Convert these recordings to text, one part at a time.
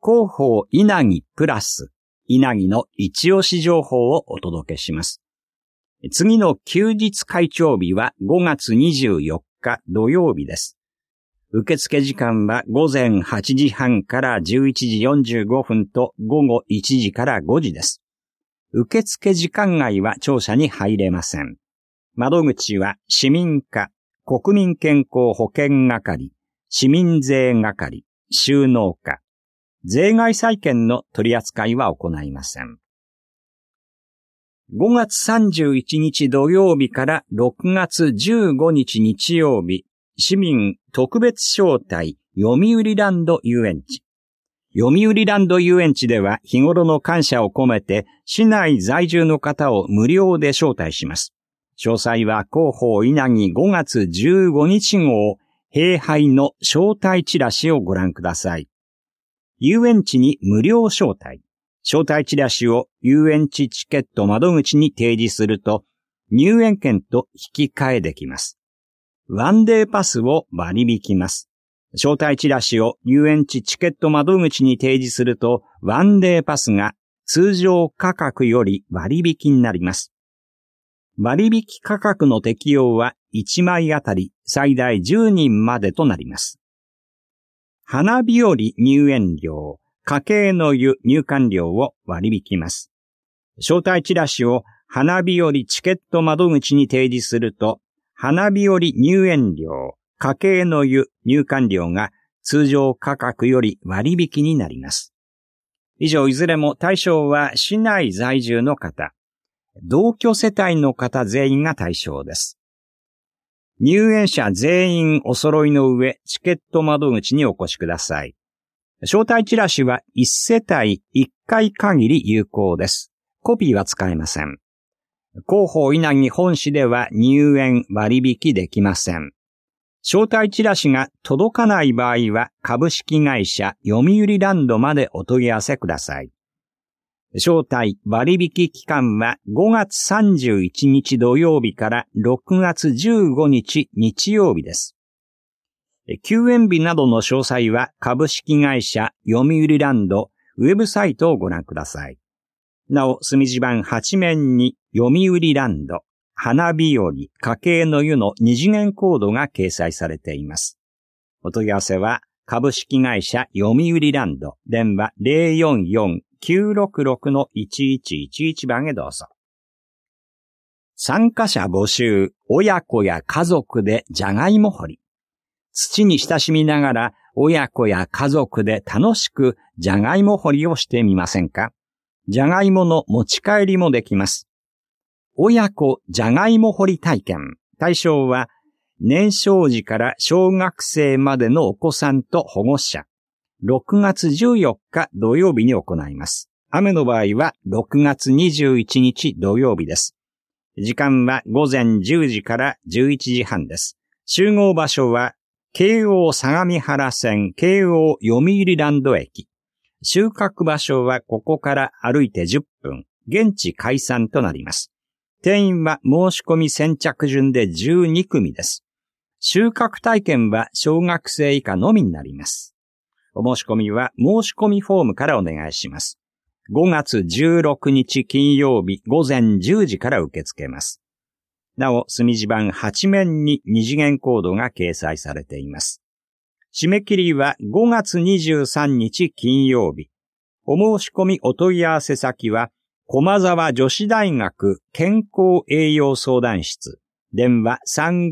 広報稲城プラス稲城の一押し情報をお届けします。次の休日会長日は5月24日土曜日です。受付時間は午前8時半から11時45分と午後1時から5時です。受付時間外は庁舎に入れません。窓口は市民課、国民健康保険係、市民税係、収納課、税外債券の取り扱いは行いません。5月31日土曜日から6月15日日曜日、市民特別招待読売ランド遊園地。読売ランド遊園地では日頃の感謝を込めて市内在住の方を無料で招待します。詳細は広報稲城5月15日号併配の招待チラシをご覧ください。遊園地に無料招待。招待チラシを遊園地チケット窓口に提示すると入園券と引き換えできます。ワンデーパスを割り引きます。招待チラシを遊園地チケット窓口に提示するとワンデーパスが通常価格より割引になります。割引価格の適用は1枚あたり最大10人までとなります。花日和入園料、家計の湯入館料を割り引きます。招待チラシを花日和チケット窓口に提示すると、花日和入園料、家計の湯入館料が通常価格より割引になります。以上いずれも対象は市内在住の方、同居世帯の方全員が対象です。入園者全員お揃いの上、チケット窓口にお越しください。招待チラシは1世帯1回限り有効です。コピーは使えません。広報稲城本市では入園割引できません。招待チラシが届かない場合は株式会社読売ランドまでお問い合わせください。招待割引期間は5月31日土曜日から6月15日日曜日です。休園日などの詳細は株式会社読売ランドウェブサイトをご覧ください。なお、隅地版8面に読売ランド、花日和、家計の湯の二次元コードが掲載されています。お問い合わせは株式会社読売ランド、電話 044-966-1111 番へどうぞ。参加者募集、親子や家族でじゃがいも掘り。土に親しみながら親子や家族で楽しくじゃがいも掘りをしてみませんか？じゃがいもの持ち帰りもできます。親子じゃがいも掘り体験。対象は年少時から小学生までのお子さんと保護者。6月14日土曜日に行います。雨の場合は6月21日土曜日です。時間は午前10時から11時半です。集合場所は京王相模原線京王読売ランド駅。収穫場所はここから歩いて10分。現地解散となります。定員は申し込み先着順で12組です。収穫体験は小学生以下のみになります。お申し込みは申し込みフォームからお願いします。5月16日金曜日午前10時から受け付けます。なお、隅地版8面に二次元コードが掲載されています。締め切りは5月23日金曜日。お申し込みお問い合わせ先は、駒沢女子大学健康栄養相談室。電話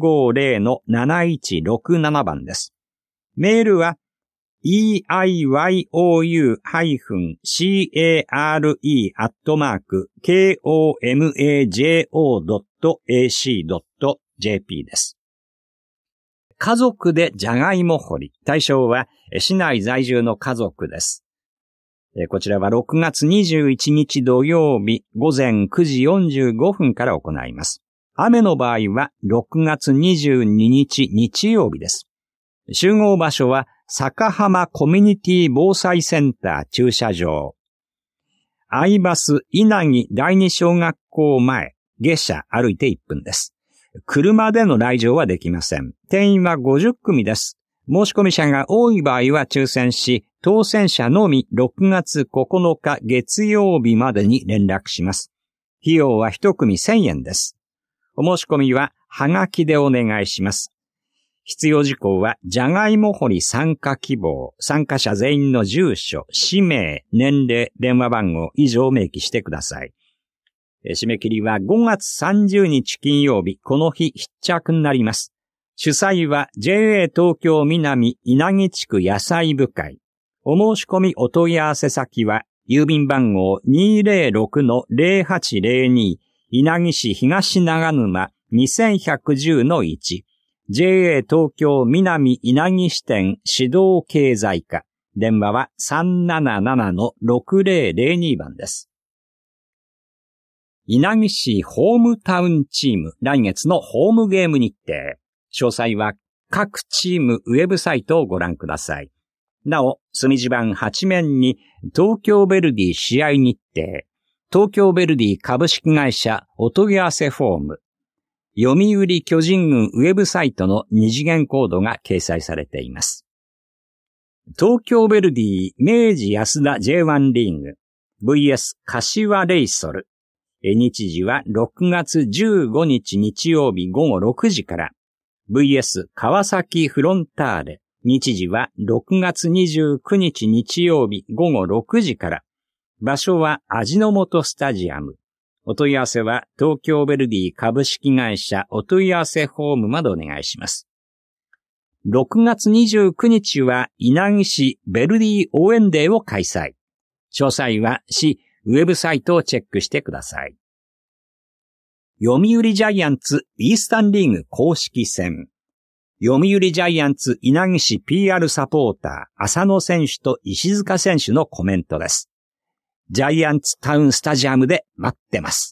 350-7167 番です。メールは、eiyoue-care@komajo.ac.jp です。家族でじゃがいも掘り。対象は市内在住の家族です。こちらは6月21日土曜日午前9時45分から行います。雨の場合は6月22日日曜日です。集合場所は坂浜コミュニティ防災センター駐車場。アイバス稲城第二小学校前、下車歩いて1分です。車での来場はできません。定員は50組です。申し込み者が多い場合は抽選し、 当選者のみ6月9日月曜日までに連絡します。費用は1組1000円です。お申し込みははがきでお願いします。必要事項は、じゃがいも掘り参加希望、参加者全員の住所、氏名、年齢、電話番号以上明記してください。締め切りは5月30日金曜日、この日必着になります。主催は JA 東京南稲城地区野菜部会。お申し込みお問い合わせ先は、郵便番号 206-0802 稲城市東長沼 2110-1 JA 東京南稲城支店指導経済課。電話は 377-6002 番です。稲城市ホームタウンチーム来月のホームゲーム日程。詳細は各チームウェブサイトをご覧ください。なお、隅地版8面に東京ヴェルディ試合日程、東京ヴェルディ株式会社お問い合わせフォーム、読売巨人軍ウェブサイトの二次元コードが掲載されています。東京ヴェルディ明治安田 J1 リーグ VS 柏レイソル。日時は6月15日日曜日午後6時から VS 川崎フロンターレ。日時は6月29日日曜日午後6時から。場所は味の素スタジアム。お問い合わせは東京ヴェルディ株式会社お問い合わせフォームまでお願いします。6月29日は稲城市ヴェルディ応援デーを開催。詳細は市ウェブサイトをチェックしてください。読売ジャイアンツイースタンリーグ公式戦。読売ジャイアンツ稲城市 PR サポーター浅野選手と石塚選手のコメントです。ジャイアンツタウンスタジアムで待ってます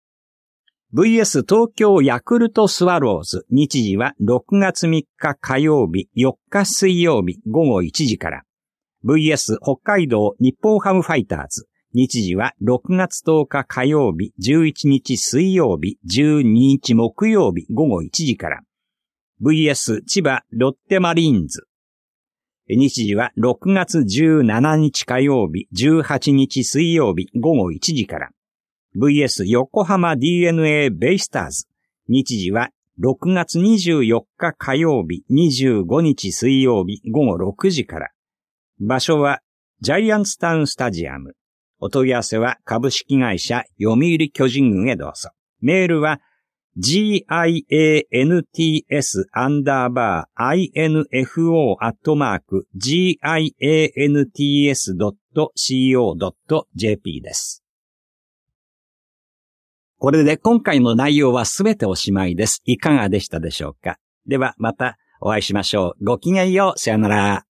。VS 東京ヤクルトスワローズ。日時は6月3日火曜日、4日水曜日午後1時から。VS 北海道日本ハムファイターズ。日時は6月10日火曜日、11日水曜日、12日木曜日午後1時から。VS 千葉ロッテマリーンズ。日時は6月17日火曜日、18日水曜日午後1時から。VS 横浜 DNA ベイスターズ。日時は6月24日火曜日、25日水曜日午後6時から。場所はジャイアンツタウンスタジアム。お問い合わせは株式会社読売巨人軍へどうぞ。メールはgiants.info@giants.co.jp です。これで今回の内容はすべておしまいです。いかがでしたでしょうか？ではまたお会いしましょう。ごきげんよう。さよなら。